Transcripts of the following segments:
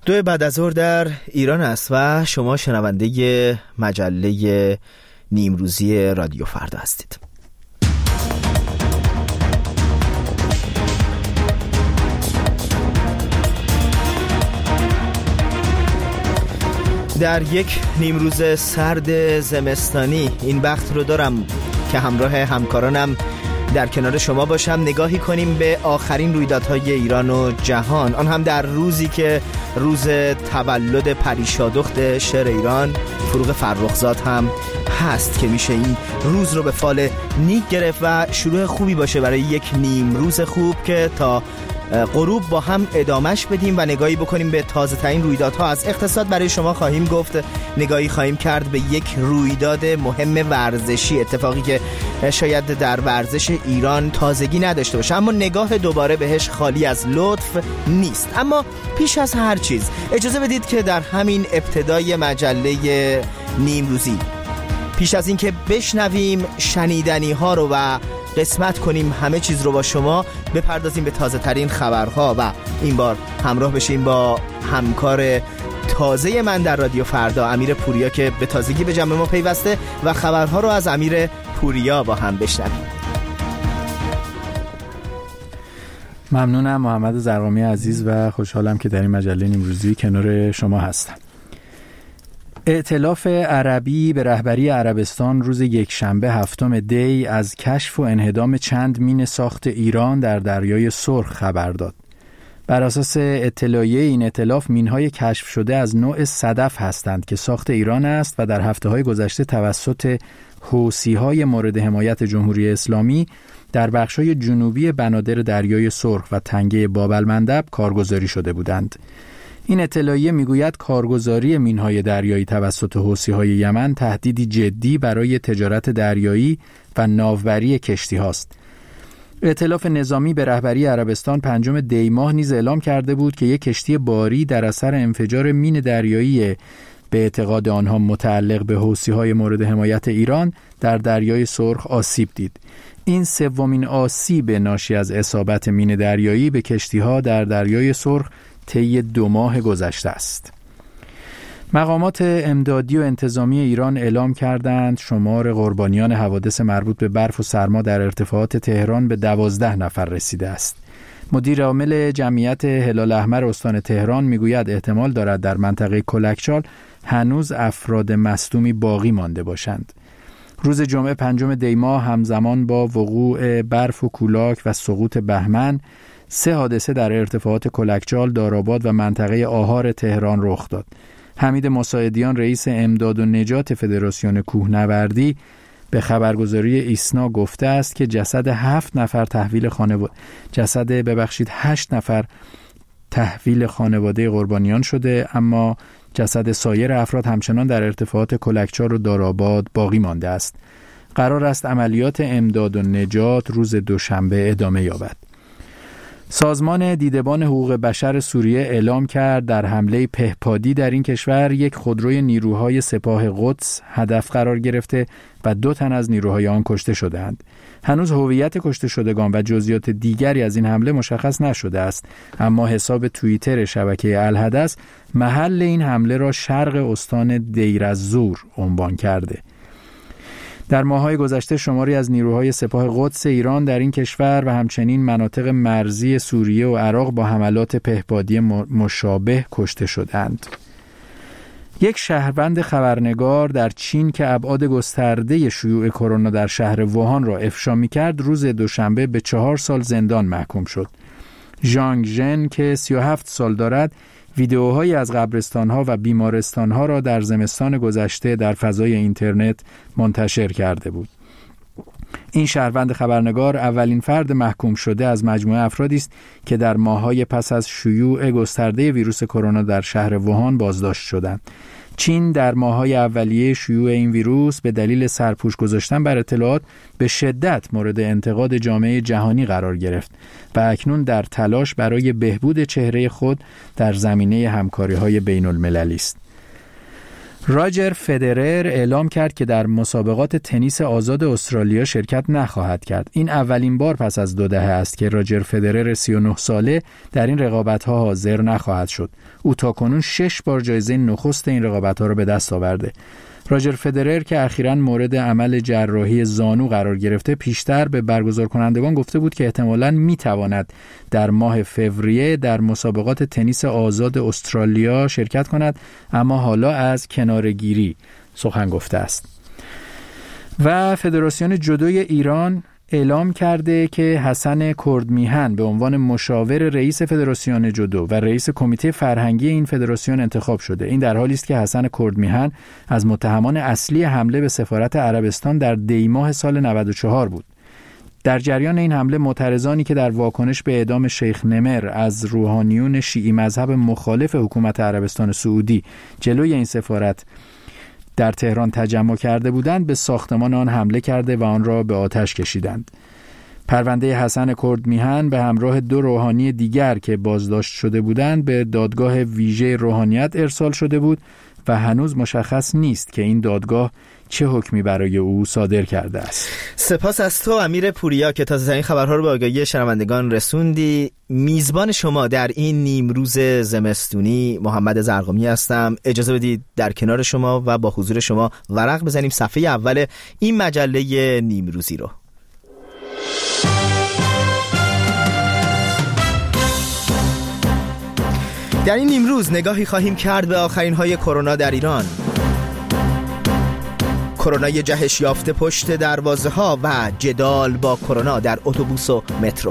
2 بعد از ظهر در ایران است و شما شنونده مجله نیمروزی رادیو فردا هستید. در یک نیمروز سرد زمستانی این بخت رو دارم که همراه همکارانم در کنار شما باشم، نگاهی کنیم به آخرین رویدادهای ایران و جهان، آن هم در روزی که روز تولد پریشادخت شعر ایران فروغ فرخزاد هم هست که میشه این روز رو به فال نیک گرفت و شروع خوبی باشه برای یک نیمروز خوب که تا غروب با هم ادامش بدیم و نگاهی بکنیم به تازه ترین رویدادها. از اقتصاد برای شما خواهیم گفت، نگاهی خواهیم کرد به یک رویداد مهم ورزشی، اتفاقی که شاید در ورزش ایران تازگی نداشته باشه اما نگاه دوباره بهش خالی از لطف نیست. اما پیش از هر چیز اجازه بدید که در همین ابتدای مجله نیمروزی، پیش از این که بشنویم شنیدنی ها رو و قسمت کنیم همه چیز رو با شما، بپردازیم به تازه ترین خبرها و این بار همراه بشیم با همکار تازه من در رادیو فردا، امیر پوریا، که به تازگی به جمع ما پیوسته و خبرها رو از امیر پوریا با هم بشنویم. ممنونم محمد زرقامی عزیز و خوشحالم که در این مجله نیمروزی کنار شما هستم. ائتلاف عربی به رهبری عربستان روز یکشنبه 7 دی از کشف و انهدام چند مین ساخت ایران در دریای سرخ خبر داد. بر اساس اطلاعیه این ائتلاف، مین‌های کشف شده از نوع صدف هستند که ساخت ایران است و در هفته‌های گذشته توسط حوثی‌های مورد حمایت جمهوری اسلامی در بخش‌های جنوبی بنادر دریای سرخ و تنگه باب‌المندب کارگزاری شده بودند. این اطلاعیه میگوید کارگزاری مین‌های دریایی توسط حوثی‌های یمن تهدیدی جدی برای تجارت دریایی و ناوبری کشتی‌هاست. ائتلاف نظامی به رهبری عربستان 5 دی ماه نیز اعلام کرده بود که یک کشتی باری در اثر انفجار مین دریایی به اعتقاد آنها متعلق به حوثی‌های مورد حمایت ایران در دریای سرخ آسیب دید. این سومین آسیب ناشی از اصابت مین دریایی به کشتی‌ها در دریای سرخ طی 2 ماه گذشته است. مقامات امدادی و انتظامی ایران اعلام کردند شمار قربانیان حوادث مربوط به برف و سرما در ارتفاعات تهران به 12 نفر رسیده است. مدیر عامل جمعیت هلال احمر استان تهران میگوید احتمال دارد در منطقه کلکچال هنوز افراد مصدومی باقی مانده باشند. روز جمعه 5 دی ماه همزمان با وقوع برف و کولاک و سقوط بهمن 3 حادثه در ارتفاعات کلکچال، دارآباد و منطقه آهار تهران رخ داد. حمید مساعدیان رئیس امداد و نجات فدراسیون کوهنوردی به خبرگزاری ایسنا گفته است که جسد 8 نفر تحویل خانواده قربانیان شده، اما جسد سایر افراد همچنان در ارتفاعات کلکچال و دارآباد باقی مانده است. قرار است عملیات امداد و نجات روز دوشنبه ادامه یابد. سازمان دیدبان حقوق بشر سوریه اعلام کرد در حمله پهپادی در این کشور یک خودروی نیروهای سپاه قدس هدف قرار گرفته و 2 تن از نیروهای آن کشته شدند. هنوز هویت کشته شدگان و جزئیات دیگری از این حمله مشخص نشده است، اما حساب توییتر شبکه الحدث محل این حمله را شرق استان دیر الزور عنوان کرده. در ماه‌های گذشته شماری از نیروهای سپاه قدس ایران در این کشور و همچنین مناطق مرزی سوریه و عراق با حملات پهپادی مشابه کشته شدند. یک شهروند خبرنگار در چین که ابعاد گسترده شیوع کرونا در شهر ووهان را افشا می‌کرد، روز دوشنبه به 4 سال زندان محکوم شد. ژانگ ژن که 37 سال دارد، ویدئوهایی از قبرستان‌ها و بیمارستان‌ها را در زمستان گذشته در فضای اینترنت منتشر کرده بود. این شهروند خبرنگار اولین فرد محکوم شده از مجموعه افرادی است که در ماه‌های پس از شیوع گسترده ویروس کرونا در شهر ووهان بازداشت شدند. چین در ماه‌های اولیه شیوع این ویروس به دلیل سرپوش گذاشتن بر اطلاعات به شدت مورد انتقاد جامعه جهانی قرار گرفت و اکنون در تلاش برای بهبود چهره خود در زمینه همکاری‌های بین‌المللی است. راجر فدرر اعلام کرد که در مسابقات تنیس آزاد استرالیا شرکت نخواهد کرد. این اولین بار پس از 2 دهه است که راجر فدرر 39 ساله در این رقابت‌ها حاضر نخواهد شد. او تاکنون 6 بار جایزه نخست این رقابت‌ها را به دست آورده. راجر فدرر که اخیراً مورد عمل جراحی زانو قرار گرفته، پیشتر به برگزار کنندگان گفته بود که احتمالاً میتواند در ماه فوریه در مسابقات تنیس آزاد استرالیا شرکت کند، اما حالا از کناره‌گیری سخن گفته است. و فدراسیون جودوی ایران اعلام کرده که حسن کردمیهن به عنوان مشاور رئیس فدراسیون جودو و رئیس کمیته فرهنگی این فدراسیون انتخاب شده. این در حالی است که حسن کردمیهن از متهمان اصلی حمله به سفارت عربستان در دی ماه سال 94 بود. در جریان این حمله معترضانی که در واکنش به اعدام شیخ نمر از روحانیون شیعی مذهب مخالف حکومت عربستان سعودی جلوی این سفارت در تهران تجمع کرده بودند، به ساختمان آن حمله کرده و آن را به آتش کشیدند. پرونده حسن کردمیهن به همراه 2 روحانی دیگر که بازداشت شده بودند به دادگاه ویژه روحانیت ارسال شده بود و هنوز مشخص نیست که این دادگاه چه حکمی برای او صادر کرده است. سپاس از تو امیر پوریا که تازه‌ترین خبرها رو به آگاهی شنوندگان رسوندی. میزبان شما در این نیمروز زمستونی محمد زرقامی هستم. اجازه بدید در کنار شما و با حضور شما ورق بزنیم صفحه اول این مجله نیمروزی رو. در این نیمروز نگاهی خواهیم کرد به آخرین های کرونا در ایران. کرونا جهش یافته پشت دروازه ها و جدال با کرونا در اتوبوس و مترو.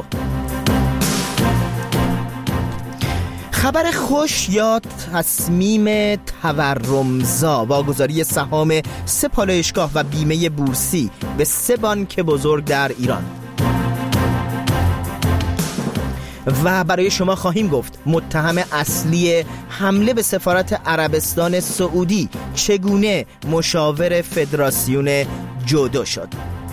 خبر خوش یا تصمیم تورمزا واگذاری سهام 3 پالایشگاه و بیمه بورسی به 3 بانک بزرگ در ایران. و برای شما خواهیم گفت متهم اصلی حمله به سفارت عربستان سعودی چگونه مشاور فدراسیون جودو شد.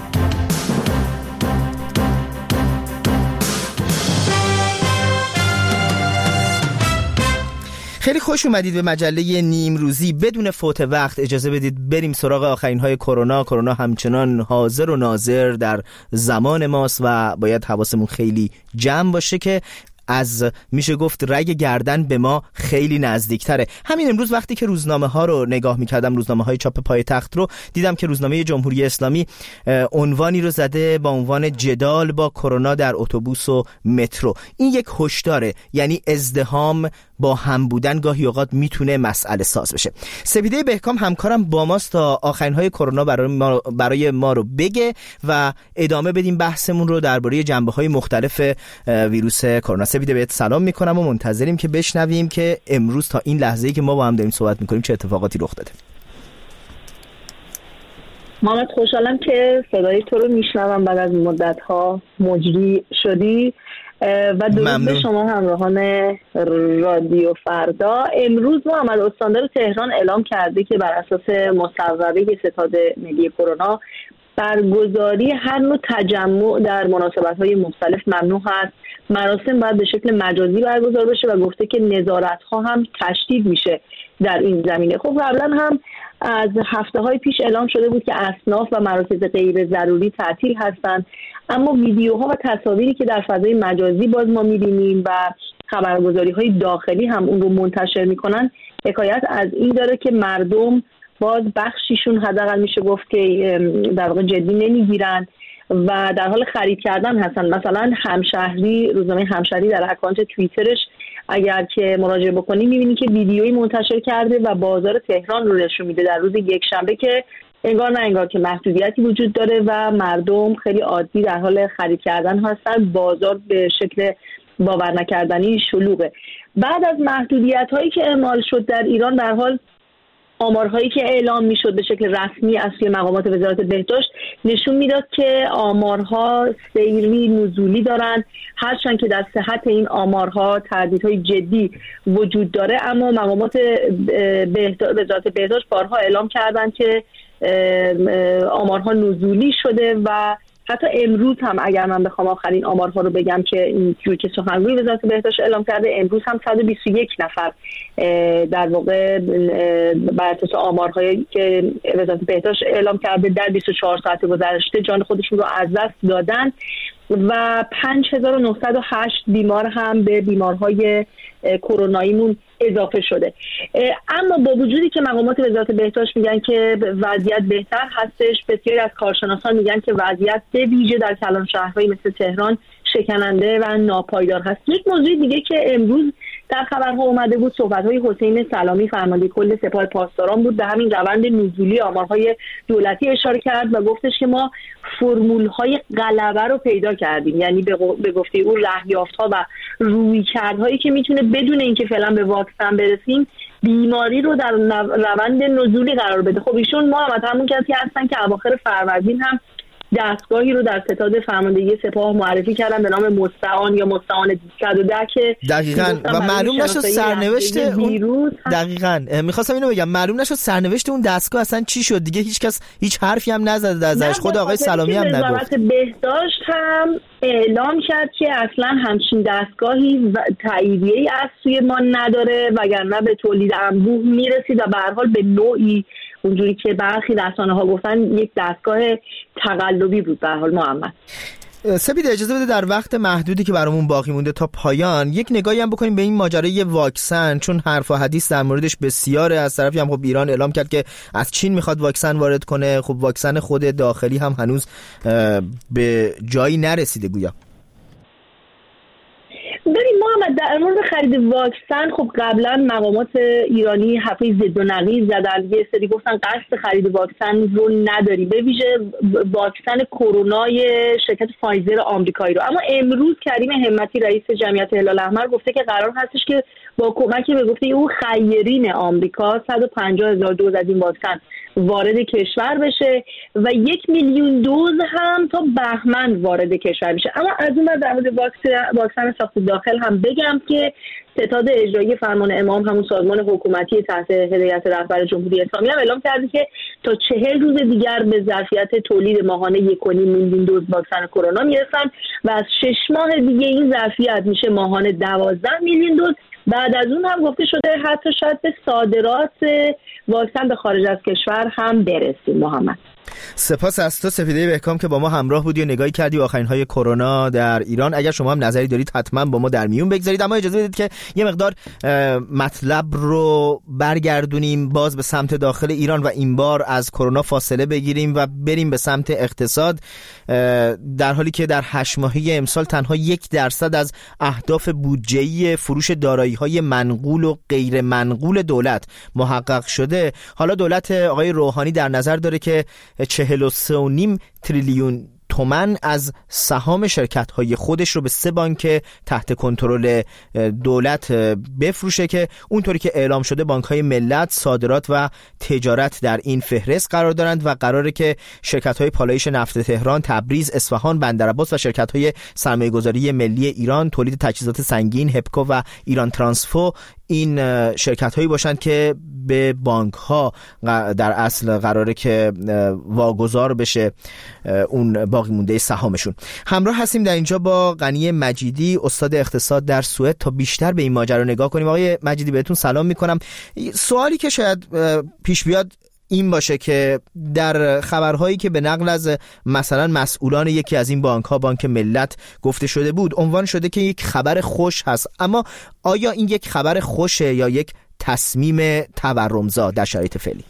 خیلی خوش اومدید به مجله نیمروزی. بدون فوت وقت اجازه بدید بریم سراغ آخرین های کرونا. کرونا همچنان حاضر و ناظر در زمان ماست و باید حواسمون خیلی جمع باشه که از میشه گفت رگ گردن به ما خیلی نزدیکتره. همین امروز وقتی که روزنامه ها رو نگاه میکردم، روزنامه های چاپ پایتخت رو دیدم که روزنامه جمهوری اسلامی عنوانی رو زده با عنوان جدال با کرونا در اتوبوس و مترو. این یک هشداره، یعنی ازدحام با هم بودن گاهی اوقات میتونه مسئله ساز بشه. سپیده بهکام همکارم با ماست تا آخرین های کرونا برای ما رو بگه و ادامه بدیم بحثمون رو درباره جنبه‌های مختلف ویروس کرونا. سپیده بهت سلام میکنم و منتظریم که بشنویم که امروز تا این لحظه‌ای که ما با هم داریم صحبت میکنیم چه اتفاقاتی رخ داده. محمد، خوشحالم که صدای تو رو میشنوم بعد از مدت‌ها مجری شدی و درود به شما همراهان رادیو فردا. امروز محمد استاندار تهران اعلام کرده که بر اساس مصوبه ستاد ملی کرونا برگزاری هر نوع تجمع در مناسبت‌های مختلف ممنوع است. مراسم باید به شکل مجازی برگزار بشه و گفته که نظارت‌ها هم تشدید میشه در این زمینه. خب قبلا هم از هفته‌های پیش اعلام شده بود که اصناف و مراکز غیر ضروری تعطیل هستند، اما ویدیوها و تصاویری که در فضای مجازی باز ما می‌بینیم و خبرگزاری‌های داخلی هم اون رو منتشر می‌کنن حکایت از این داره که مردم باز بخشیشون حداقل میشه گفت که در واقع جدی نمیگیرن و در حال خرید کردن هستن. مثلا همشهری، روزنامه همشهری در اکانت توییترش اگر که مراجعه بکنی میبینی که ویدیویی منتشر کرده و بازار تهران رو نشون میده در روز یکشنبه که انگار نه انگار که محدودیتی وجود داره و مردم خیلی عادی در حال خرید کردن هستن. بازار به شکل باور نکردنی شلوغه. بعد از محدودیت‌هایی که اعمال شد در ایران، در حال آمارهایی که اعلام میشد به شکل رسمی از سوی مقامات وزارت بهداشت نشون میداد که آمارها سیری نزولی دارن، هرچند که در صحت این آمارها تردیدهای جدی وجود داره، اما مقامات وزارت بهداشت بارها اعلام کردن که آمارها نزولی شده و حتی امروز هم اگر من بخوام آخرین آمارها رو بگم که اینجوری که سخنگوی وزارت بهداشت اعلام کرده، امروز هم 121 نفر در واقع بر اساس آمارهایی که وزارت بهداشت اعلام کرده در 24 ساعت گذشته جان خودشون رو از دست دادن و 5908 بیمار هم به بیمارهای کروناییمون اضافه شده. اما با وجودی که مقامات وزارت بهداشت میگن که وضعیت بهتر هستش، بسیاری از کارشناسان میگن که وضعیت به ویژه در کلان شهرهای مثل تهران شکننده و ناپایدار هست. یک موضوع دیگه که امروز در خبرها اومده بود صحبت‌های حسین سلامی فرمانده کل سپاه پاسداران بود. به همین روند نزولی آمارهای دولتی اشاره کرد و گفتش که ما فرمول‌های غلبه رو پیدا کردیم، یعنی به گفته او رهیافت‌ها و رویکردهایی که میتونه بدون اینکه فعلا به واکسن برسیم بیماری رو در روند نزولی قرار بده. خب ایشون محمد همون کسی هستن که اواخر فروردین هم دستگاهی رو در ستاد فرماندهی سپاه معرفی کردن به نام مستعان یا مستعان 110 که دقیقاً و معلوم نشد سرنوشت اون دقیقاً میخواستم اینو بگم معلوم نشد سرنوشت اون دستگاه اصلا چی شد. دیگه هیچکس هیچ حرفی هم نزد ازش، خود آقای سلامی هم نگفت. وزارت بهداشت هم اعلام کرد که اصلا همچین دستگاهی تاییدیه‌ای از سوی ما نداره، وگرنه به تولید انبوه میرسید و به هر حال به نوعی اونجوری که برخی رسانه‌ها گفتن یک دستگاه تقلبی بود. به هر حال محمد سپید اجازه بده در وقت محدودی که برامون باقی مونده تا پایان یک نگاهی هم بکنیم به این ماجرای واکسن، چون حرف و حدیث در موردش بسیاره. از طرفی هم خب ایران اعلام کرد که از چین میخواد واکسن وارد کنه. خب واکسن خود داخلی هم هنوز به جایی نرسیده گویا. ببین محمد در مورد خرید واکسن خب قبلا مقامات ایرانی حرفای ضد و نقیض زدن، یه سری گفتن قصد خرید واکسن رو نداری، به ویژه واکسن کرونای شرکت فایزر آمریکایی رو. اما امروز کریم همتی رئیس جمعیت هلال احمر گفته که قرار هستش که با کمک به گفته او خیرین آمریکا 150,000 دوز از این واکسن وارد کشور بشه و 1,000,000 دوز هم تا بهمن وارد کشور بشه. اما از اون در مورد واکسن ساخت داخل هم بگم که ستاد اجرایی فرمان امام، همون سازمان حکومتی تحت هدایت رهبر جمهوری اسلامی، هم اعلام کرده که تا 40 روز دیگر به ظرفیت تولید ماهانه 1,500,000 دوز واکسن کرونا میرسن و از 6 ماه دیگه این ظرفیت میشه ماهانه 12,000,000 دوز. بعد از اون هم گفته شده حتی شاید به صادرات واکسن به خارج از کشور هم برسیم. محمد سپاس از تو سپیده بهکام که با ما همراه بودی و نگاهی کردی به آخرین های کرونا در ایران. اگر شما هم نظری دارید حتما با ما در میون بگذارید، اما اجازه بدید که یه مقدار مطلب رو برگردونیم باز به سمت داخل ایران و این بار از کرونا فاصله بگیریم و بریم به سمت اقتصاد، در حالی که در 8 ماهه امسال تنها 1% از اهداف بودجه‌ای فروش دارایی‌های منقول و غیر منقول دولت محقق شده. حالا دولت آقای روحانی در نظر داره که 43.5 تریلیون تومان از سهام شرکت‌های خودش رو به 3 بانک تحت کنترل دولت بفروشه که اونطوری که اعلام شده بانک‌های ملت، صادرات و تجارت در این فهرست قرار دارند و قراره که شرکت‌های پالایش نفت تهران، تبریز، اصفهان، بندرعباس و شرکت‌های سرمایه‌گذاری ملی ایران، تولید تجهیزات سنگین، هپکو و ایران ترانسفو این شرکت‌هایی باشند که به بانک‌ها در اصل قراره که واگذار بشه اون باقی مونده سهامشون. همراه هستیم در اینجا با غنی مجیدی، استاد اقتصاد در سوئد، تا بیشتر به این ماجرا نگاه کنیم. آقای مجیدی بهتون سلام میکنم. سوالی که شاید پیش بیاد این باشه که در خبرهایی که به نقل از مثلا مسئولان یکی از این بانک‌ها، بانک ملت، گفته شده بود، عنوان شده که یک خبر خوش هست. اما آیا این یک خبر خوشه یا یک تصمیم تورمزا در شرایط فعلی؟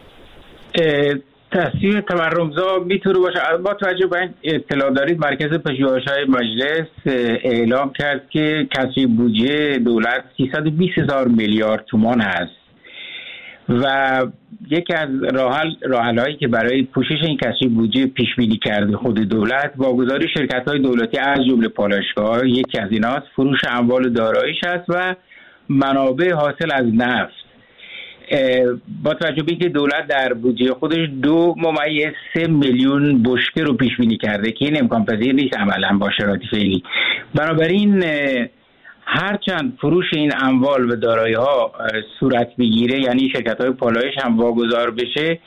تصمیم تورمزا میتونه باشه. با توجه به این اطلاع دارید مرکز پژوهش‌های مجلس اعلام کرد که کسری بودجه دولت 320,000 میلیارد تومان هست و یکی از راه‌حل‌هایی که برای پوشش این کسری بودجه پیش بینی کرده خود دولت واگذاری شرکت‌های دولتی از جمله پالایشگاه‌ها یکی از ایناست، فروش اموال داراییش است و منابع حاصل از نفت. با توجه به اینکه دولت در بودجه خودش 2.3 میلیون بشکه رو پیش بینی کرده که این امکان پذیر نیست عملاً با شرایط فعلی، بنابراین هرچند فروش این اموال و دارایی‌ها صورت بگیره، یعنی شرکت‌های پالایش هم واگذار بشه،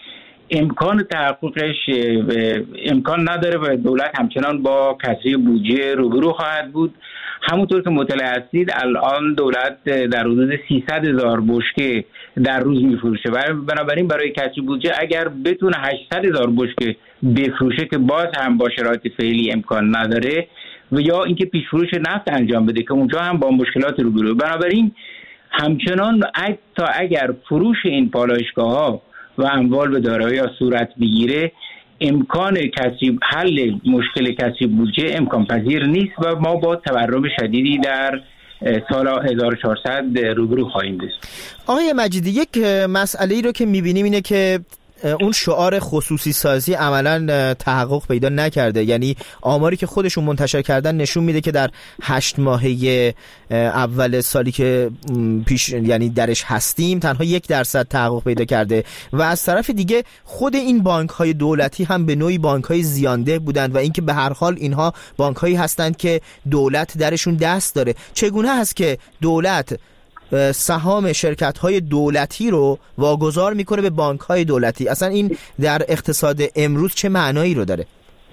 امکان تحققش امکان نداره و دولت همچنان با کسری بودجه روبرو خواهد بود. همونطور که مطلع هستید الان دولت در حدود 300,000 بشکه در روز میفروشه و بنابراین برای کسری بودجه اگر بتونه 800,000 بشکه بفروشه که باز هم با شرایط فعلی امکان نداره و یا اینکه پیش فروش نفت انجام بده که اونجا هم با مشکلات روبرو. بنابراین همچنان تا اگر فروش این پالایشگاه‌ها و اموال به دارایی‌ها صورت بگیره امکان حل مشکل کسری بودجه امکان پذیر نیست و ما با تورم شدیدی در سال 1400 روبرو خواهیم بود. آقای مجیدی، یک مسئله‌ای رو که می‌بینیم اینه که اون شعار خصوصی سازی عملاً تحقق پیدا نکرده. یعنی آماری که خودشون منتشر کردن نشون میده که در 8 ماهه اول سالی که پیش یعنی درش هستیم تنها 1% تحقق پیدا کرده و از طرف دیگه خود این بانک‌های دولتی هم به نوعی بانک‌های زیانده بودند و اینکه به هر حال اینها بانک‌هایی هستند که دولت درشون دست داره. چگونه هست که دولت سهام شرکت‌های دولتی رو واگذار میکنه به بانک‌های دولتی؟ اصلا این در اقتصاد امروز چه معنایی رو داره؟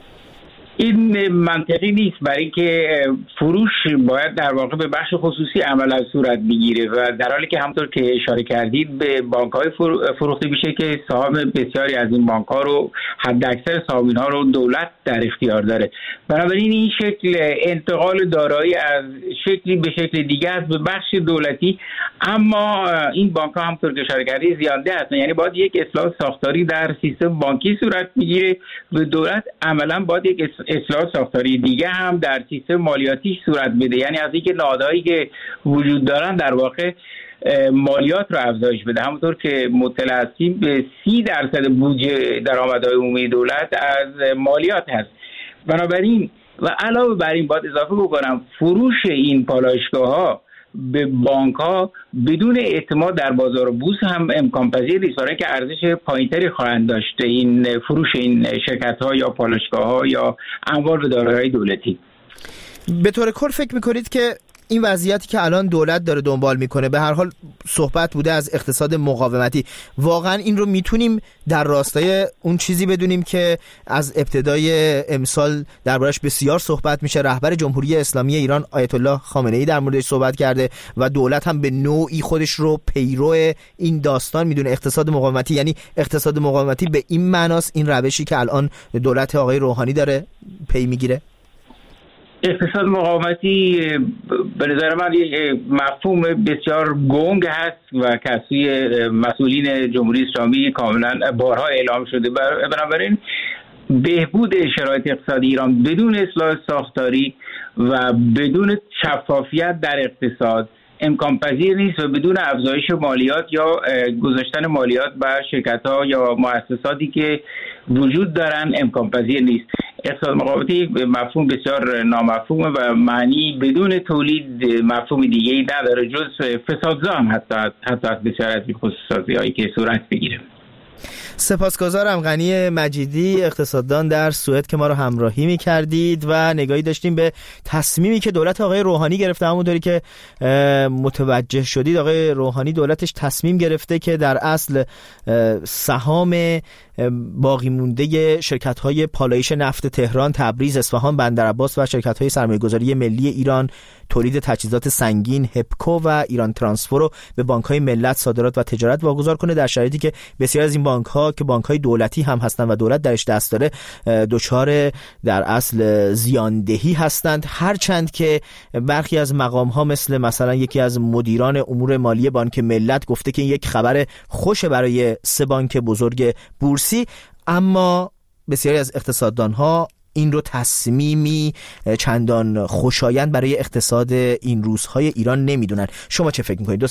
این منطقی نیست، برای اینکه فروش باید در واقع به بخش خصوصی عملا صورت بگیره و در حالی که همونطور که اشاره کردید به بانک‌های فروخته میشه که سهام بسیاری از این بانک‌ها رو حداکثر سهام‌ها رو دولت در اختیار داره. بنابراین این شکل انتقال دارایی از شکلی به شکل دیگه است به بخش دولتی، اما این بانک‌ها همونطور که اشاره کردید زیانده هستند. یعنی باید یک اصلاح ساختاری در سیستم بانکی صورت بگیره و دولت عملا باید یک اصلاح ساختاری دیگه هم در سیستم مالیاتی صورت بده، یعنی از اینکه نهادهایی که وجود دارن در واقع مالیات رو افزایش بده. همونطور که مطلع هستیم به 30% بودجه درآمدهای عمومی دولت از مالیات هست. بنابراین و علاوه بر این باید اضافه بکنم فروش این پالایشگاه‌ها به بانک‌ها بدون اعتماد در بازار بورس هم امکان پذیر نیست، برای اینکه ارزش پایینتری خواهند داشت این فروش این شرکت‌ها یا پالایشگاه‌ها یا اموال و دارایی‌های دولتی. به طور کل فکر می‌کنید که این وضعیتی که الان دولت داره دنبال میکنه، به هر حال صحبت بوده از اقتصاد مقاومتی، واقعا این رو میتونیم در راستای اون چیزی بدونیم که از ابتدای امسال دربارش بسیار صحبت میشه، رهبر جمهوری اسلامی ایران آیت الله خامنه‌ای در موردش صحبت کرده و دولت هم به نوعی خودش رو پیرو این داستان میدونه اقتصاد مقاومتی؟ یعنی اقتصاد مقاومتی به این معناست این روشی که الان دولت آقای روحانی داره پی میگیره؟ اقتصاد مقاومتی به نظر من یک مفهوم بسیار گنگ هست و کسی مسئولین جمهوری اسلامی کاملا بارها اعلام شده. بنابراین بهبود شرایط اقتصادی ایران بدون اصلاح ساختاری و بدون شفافیت در اقتصاد امکان پذیر نیست و بدون افزایش مالیات یا گذاشتن مالیات بر شرکت‌ها یا مؤسساتی که وجود دارن امکان پذیر نیست. اقتصاد مقاومتی مفهوم بسیار نامفهومه و معنی بدون تولید مفهوم دیگه‌ای نداره جز فسادزا هم حتی بسیار از این خصوصیاتی که صورت بگیره. سپاسگزارم غنی مجیدی، اقتصاددان در سوئد که ما رو همراهی می‌کردید و نگاهی داشتیم به تصمیمی که دولت آقای روحانی گرفته. همونطوری که متوجه شدید آقای روحانی دولتش تصمیم گرفته که در اصل سهام باقی مونده شرکت‌های پالایش نفت تهران، تبریز، اصفهان، بندرعباس و شرکت‌های سرمایه‌گذاری ملی ایران تولید تجهیزات سنگین هپکو و ایران ترانسفور رو به بانک‌های ملت صادرات و تجارت واگذار کنه، در شرایطی که بسیار از این بانک‌ها که بانک‌های دولتی هم هستند و دولت درش دست داره دچار در اصل زیاندهی هستند، هرچند که برخی از مقام‌ها مثلا یکی از مدیران امور مالی بانک ملت گفته که یک خبر خوش برای 3 بانک بزرگ بورسی، اما بسیاری از اقتصاددان‌ها این رو تصمیمی چندان خوشایند برای اقتصاد این روزهای ایران نمیدونن. شما چه فکر میکنید؟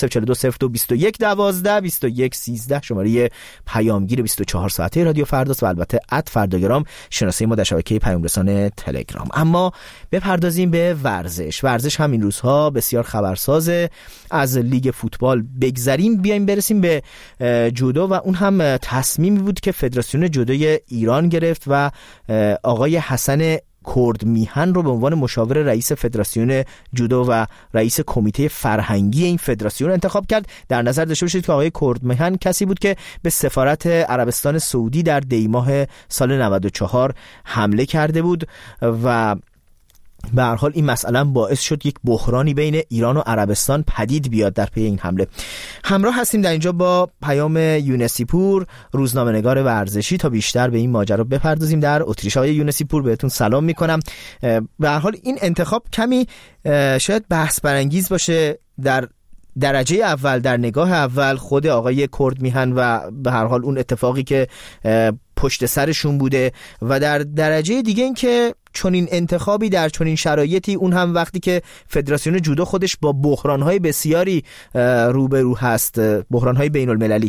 20420221122113 شماره پیامگیر 24 ساعته رادیو فرداست و البته @فرداگرام شناسه ما در شبکه پیام رسان تلگرام. اما بپردازیم به ورزش هم این روزها بسیار خبرسازه. از لیگ فوتبال بگذریم بیایم برسیم به جودو و اون هم تصمیمی بود که فدراسیون جودوی ایران گرفت و آقای حسن کرد میهن رو به عنوان مشاور رئیس فدراسیون جودو و رئیس کمیته فرهنگی این فدراسیون انتخاب کرد. در نظر داشته باشید که آقای کرد میهن کسی بود که به سفارت عربستان سعودی در دی‌ماه سال 94 حمله کرده بود و به هر حال این مسئله باعث شد یک بحرانی بین ایران و عربستان پدید بیاد در پی این حمله. همراه هستیم در اینجا با پیام یونسی پور، روزنامه‌نگار ورزشی، تا بیشتر به این ماجرا بپردازیم. در اتریش. آقای یونسی پور بهتون سلام میکنم. به هر حال این انتخاب کمی شاید بحث برانگیز باشه. در درجه اول، در نگاه اول، خود آقای کرد میهن و به هر حال اون اتفاقی که پشت سرشون بوده و در درجه دیگه این که چنین انتخابی در چنین شرایطی، اون هم وقتی که فدراسیون جودو خودش با بحران‌های بسیاری روبرو هست، بحران‌های بین‌المللی.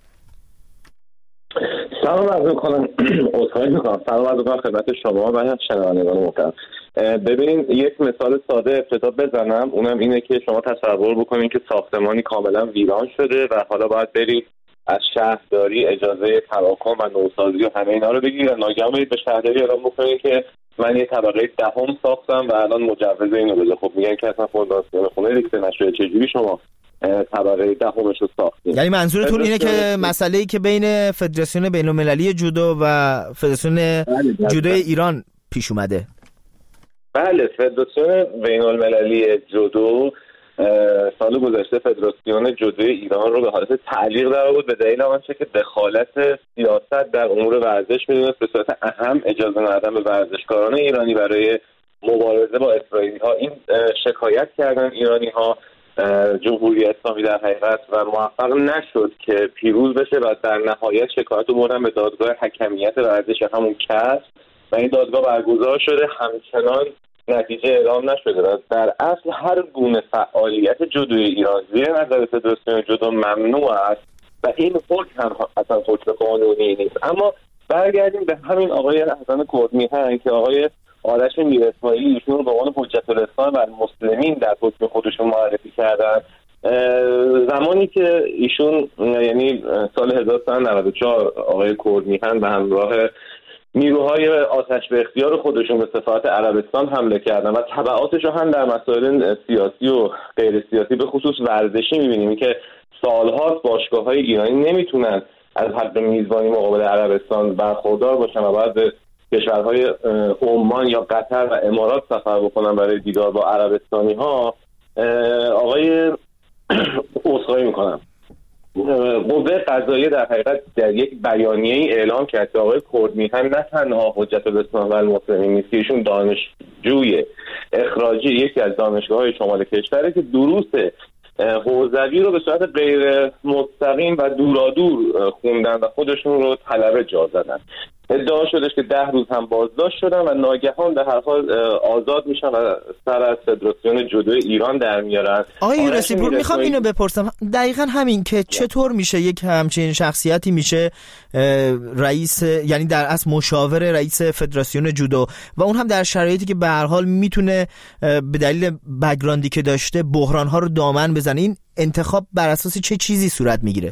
سلام عرض می‌کنم. سلام عرض می‌کنم خدمت شما و شنوندگان محترم. ببینید یک مثال ساده ابتدا بزنم، اونم اینه که شما تصور بکنید که ساختمانی کاملا ویران شده و حالا باید برید از شهرداری اجازه تراکم و نوسازی و همه اینا رو بگیرید و ناگهان برید به شهرداری اعلام بکنید که من یه طبقه دهم ساختم و الان مجوز اینو بده. خب میگن که اصلا فونداسیون خونه ریخته نشده، چجوری شما طبقه دهمش رو ساختید؟ یعنی منظورتون اینه که مسئله‌ای که بین فدراسیون بین‌المللی جودو و فدراسیون جودو ایران پیش اومده؟ بله، فدراسیون بین‌المللی جودو سال گذشته فدراسیون جودوی ایران رو به حالت تعلیق در آورد به دلیل آنچه که دخالت سیاست در امور ورزش می‌دونست به صورت اهم اجازه ندادن به ورزشکاران ایرانی برای مبارزه با اسرائیلی‌ها. این شکایت کردن ایرانی‌ها، جمهوری اسلامی در حقیقت، و موفق نشد که پیروز بشه و در نهایت شکایت رو بردن به دادگاه حکمیت ورزش، همون کسب، و این دادگاه برگزار شده، همچنان نتیجه اعلام نشده و در اصل هر گونه فعالیت جودوی ایران زیر نظر فدراسیون جودو ممنوع است و این حکم هم اصلا حکم قانونی نیست. اما برگردیم به همین آقای حسن کرد میهن که آقای آرش میراسماعیلی ایشون رو به عنوان حجت الاسلام و المسلمین در حکم خودشون معرفی کردن. زمانی که ایشون، یعنی سال 1394، آقای کرد میهن به همراه نیروهای آتش به اختیار خودشون به سفارت عربستان حمله کردن و تبعاتش رو هم در مسائل سیاسی و غیر سیاسی به خصوص ورزشی می‌بینیم که سال‌هاست باشگاه‌های ایرانی نمیتونن از حق میزبانی مقابل عربستان برخوردار باشن و باید به کشورهای عمان یا قطر و امارات سفر بکنن برای دیدار با عربستانی‌ها. آقای عذرخواهی می‌کنم، قوه قضاییه در حقیقت در یک بیانیه‌ای اعلام کرد که آقای کرد میهن نه تنها حجت الاسلام و المسلمین نیست، ایشون دانشجوی اخراجی یکی از دانشگاه‌های شمال کشوره که دروس حوزوی رو به صورت غیر مستقیم و دورادور خوندن و خودشون رو طلبه جا زدن. ادعا شدش که 10 روز هم بازداشت شدن و ناگهان در هر حال آزاد میشن و سر از فدراسیون جودو ایران در میارن. آقای یونسی پور، میخوام اینو بپرسم دقیقاً همین که چطور میشه یک همچین شخصیتی میشه رئیس، یعنی در اصل مشاور رئیس فدراسیون جودو و اون هم در شرایطی که به هر حال میتونه به دلیل بک‌گراندی که داشته بحران‌ها رو دامن بزنه. این انتخاب بر اساس چه چیزی صورت میگیره؟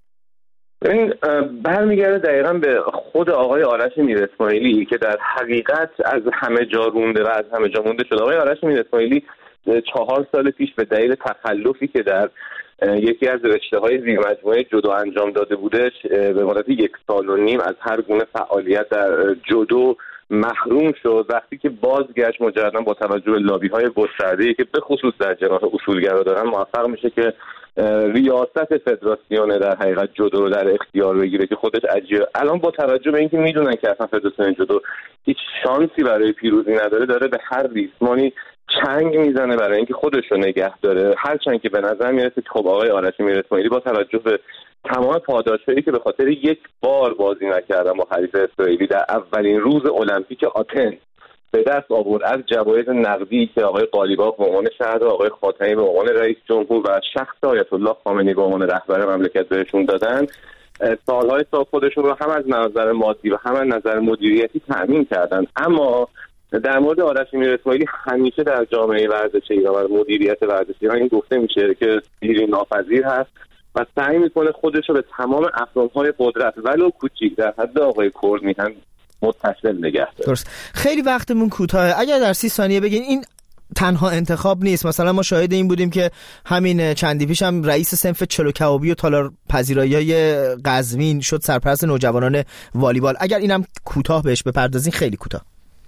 این برمیگرده دقیقاً به خود آقای آرش میراسماعیلی که در حقیقت از همه جا رونده و از همه جا مونده شد. آقای آرش میراسماعیلی 4 سال پیش به دلیل تخلفی که در یکی از رشته‌های زیر مجموعه جودو انجام داده بودش به مدت 1.5 سال از هر گونه فعالیت در جودو محروم شد. وقتی که بازگشت مجددا با توجه به لابی‌های گسترده‌ای که به خصوص در جناح اصولگرا دارن موفق میشه که ریاست فدراسیون در حقیقت جودو رو در اختیار بگیره که خودش عجیبه. الان با توجه به اینکه میدونن که اصلا فدراسیون جودو هیچ شانسی برای پیروزی نداره، داره به هر ریسمانی چنگ میزنه برای اینکه خودش رو نگه داره. هرچند که به نظر میاد که خب آقای آرش میراسماعیلی با توجه به تمام پاداشهایی که به خاطر یک بار بازی نکردن با حریف اسرائیلی در اولین روز المپیک آتن به دست آورد، از جوایز نقدی که آقای قالیباف به عنوان شهردار، آقای خاتمی به عنوان رئیس جمهور و شخص آیت الله خامنه‌ای به عنوان رهبر مملکت بهشون دادن، سالهای سال خودشون رو هم از نظر مادی و هم از نظر مدیریتی تأمین کردن. اما در مورد آرش میراسماعیلی همیشه در جامعه ورزش ایران و مدیریت ورزش ایران این گفته میشه که پیری ناپذیر هست و سعی میکنه خودش رو به تمام افرام‌های قدرت ولو کوچیک در حد آقای کرد میهن متصل نگه داره. درست. خیلی وقتمون کوتاهه، اگر در 30 ثانیه بگین این تنها انتخاب نیست. مثلا ما شاهد این بودیم که همین چندی پیش هم رئیس صنف چلو کبابی و تالار پذیرایی‌های قزوین شد سرپرست نوجوانان والیبال. اگر اینم کوتاه بهش بپردازین، خیلی کوتاه.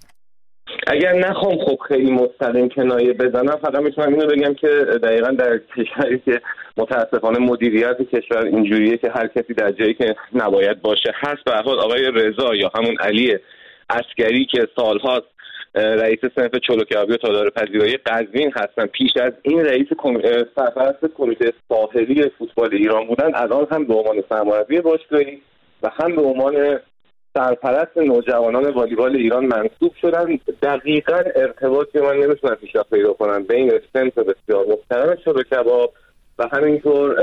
اگر نخوام خب خیلی مستقیم کنایه بزنم، فقط میتونم اینو بگم که دقیقاً در کشوری که متاسفانه مدیریت کشور اینجوریه که هر کسی در جایی که نباید باشه هست، به هر حال آقای رضا یا همون علی عسکری که سالهاست رئیس صنف چلو کبابی و تالار پذیرایی قزوین هستن، پیش از این رئیس سرپرست کمیته ساحلی فوتبال ایران بودن، الان هم به عنوان سرمربی باشگاهی و هم به عنوان سرپرست نوجوانان والیبال ایران منصوب شدن. دقیقاً ارتباطی من نمیتونم پیشرفت پیدا کنم بین صنف بسیار محترم چلو کباب و همینطور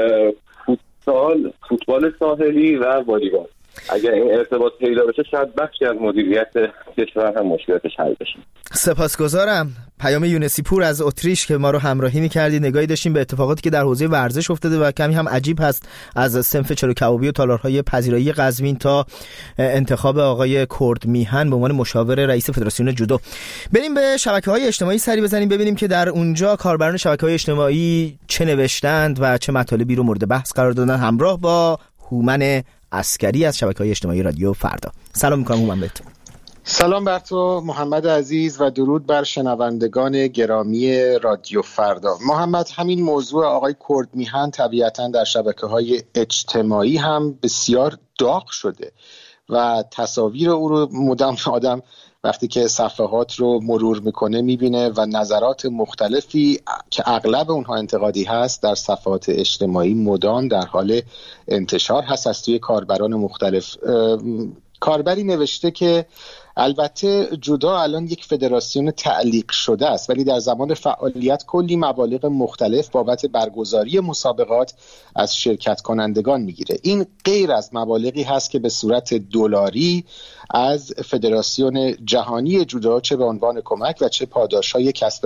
فوتبال ساحلی و والیبال. اگر این ارتباط پیدا بشه شاید بخشی از مدیریت کشور هم مشکلاتش حل بشه. سپاسگزارم. پیام یونسی پور از اتریش که ما رو همراهی می‌کردید، نگاهی داشتیم به اتفاقاتی که در حوزه ورزش افتاده و کمی هم عجیب هست، از صنف چلو کبابی و تالارهای پذیرایی قزوین تا انتخاب آقای کرد میهن به عنوان مشاور رئیس فدراسیون جودو. بریم به شبکه‌های اجتماعی سری بزنیم ببینیم که در اونجا کاربران شبکه‌های اجتماعی چه نوشتند و چه مطالبی رو مورد بحث قرار دادن، همراه با هومن عسکری از شبکه‌های اجتماعی رادیو فردا. سلام می‌کنم هومن بهت. سلام بر تو محمد عزیز و درود بر شنوندگان گرامی رادیو فردا. محمد، همین موضوع آقای کرد میهن طبیعتاً در شبکه‌های اجتماعی هم بسیار داغ شده و تصاویر او رو مدام آدم وقتی که صفحات رو مرور میکنه میبینه و نظرات مختلفی که اغلب اونها انتقادی هست در صفحات اجتماعی مدام در حال انتشار هست از توی کاربران مختلف. کاربری نوشته که البته جودو الان یک فدراسیون تعلیق شده است، ولی در زمان فعالیت کلی مبالغ مختلف بابت برگزاری مسابقات از شرکت کنندگان میگیره. این غیر از مبالغی هست که به صورت دلاری از فدراسیون جهانی جودو چه به عنوان کمک و چه پاداشهای کسب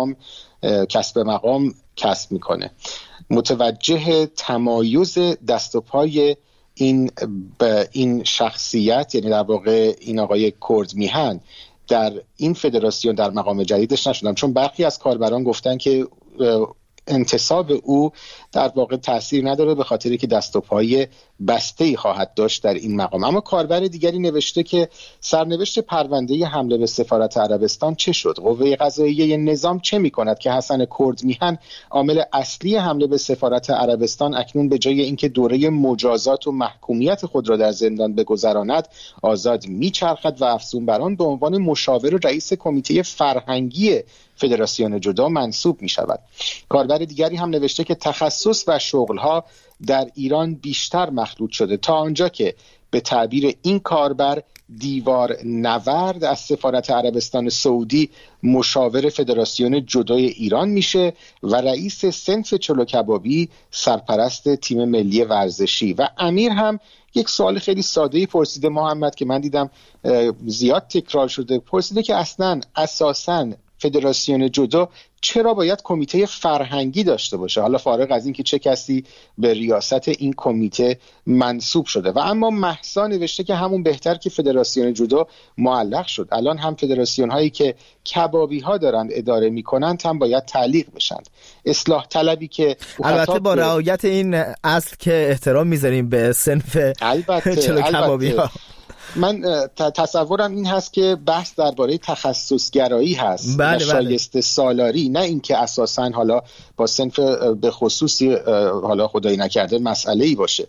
مقام کسب میکنه. متوجه تمایز دست و پای این شخصیت، یعنی در واقع این آقای کرد میهن در این فدراسیون در مقام جدیدش نشدم، چون برخی از کاربران گفتن که انتصاب او در واقع تأثیر نداره به خاطری که دست و پای بسته‌ای خواهد داشت در این مقام. اما کاربر دیگری نوشته که سرنوشت پرونده حمله به سفارت عربستان چه شد؟ قوه قضاییه نظام چه می‌کند که حسن کرد میهن عامل اصلی حمله به سفارت عربستان اکنون به جای اینکه دوره مجازات و محکومیت خود را در زندان بگذراند آزاد میچرخد و افزون بر آن به عنوان مشاور رئیس کمیته فرهنگی فدراسیون جودو منصوب می شود. کاربر دیگری هم نوشته که تخصص و شغلها در ایران بیشتر مخلوط شده تا آنجا که به تعبیر این کاربر دیوار نورد از سفارت عربستان سعودی مشاور فدراسیون جودوی ایران میشه و رئیس صنف چلو کبابی سرپرست تیم ملی ورزشی. و امیر هم یک سوال خیلی ساده‌ای پرسیده محمد که من دیدم زیاد تکرار شده، پرسیده که اساساً فدراسیون جودو چرا باید کمیته فرهنگی داشته باشه، حالا فارغ از این که چه کسی به ریاست این کمیته منصوب شده. و اما مهسا نوشته که همون بهتر که فدراسیون جودو معلق شد، الان هم فدراسیون هایی که کبابی ها دارند اداره میکنند هم باید تعلیق بشند. اصلاح طلبی که البته با رعایت این اصل که احترام میذاریم به صنف چلو کبابی ها. من تصورم این هست که بحث درباره تخصصگرایی هست و شایسته سالاری، نه اینکه اساساً حالا با صنف به خصوصی حالا خدایی نکرده مسئله‌ای باشه.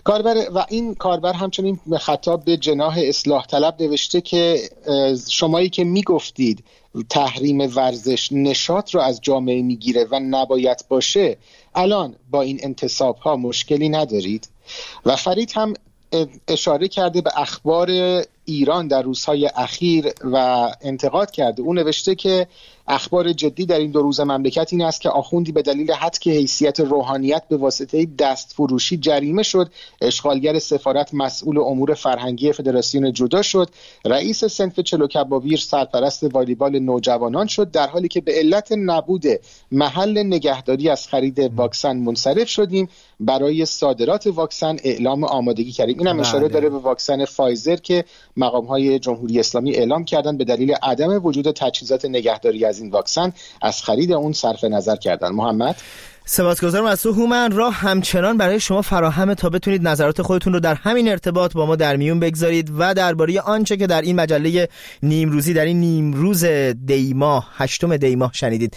و این کاربر همچنین خطاب به جناح اصلاح طلب نوشته که شمایی که میگفتید تحریم ورزش نشاط رو از جامعه میگیره و نباید باشه، الان با این انتصاب ها مشکلی ندارید؟ و فرید هم اشاره کرده به اخبار ایران در روزهای اخیر و انتقاد کرده. اون نوشته که اخبار جدی در این 2 روز مملکت این است که آخوندی به دلیل حذف حیثیت روحانیت به واسطه دستفروشی جریمه شد. اشغالگر سفارت مسئول امور فرهنگی فدراسیون جودو شد. رئیس صنف چلو کبابی سرپرست والیبال نوجوانان شد، در حالی که به علت نبود محل نگهداری از خرید واکسن منصرف شدیم. برای صادرات واکسن اعلام آمادگی کردیم. اینم اشاره داره به واکسن فایزر که مقام‌های جمهوری اسلامی اعلام کردن به دلیل عدم وجود تجهیزات نگهداری از این واکسن از خرید اون صرف نظر کردن. محمد، سپاسگزارم از تو هومن. راه همچنان برای شما فراهمه تا بتونید نظرات خودتون رو در همین ارتباط با ما در میون بگذارید و درباره آنچه که در این مجله نیمروزی در این نیمروز دیماه 8 دیماه شنیدید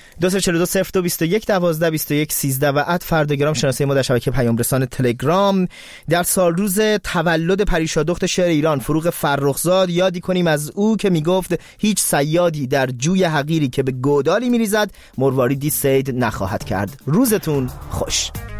242-0221-12-21-13 و @فرداگرام شناسه ما در شبکه پیام رسان تلگرام. در سالروز تولد پریشادخت شعر ایران فروغ فرخزاد یادی کنیم از او که میگفت هیچ صیادی در جوی حقیری که به گودالی میریزد مرواریدی صید نخواهد کرد. روزتون خوش.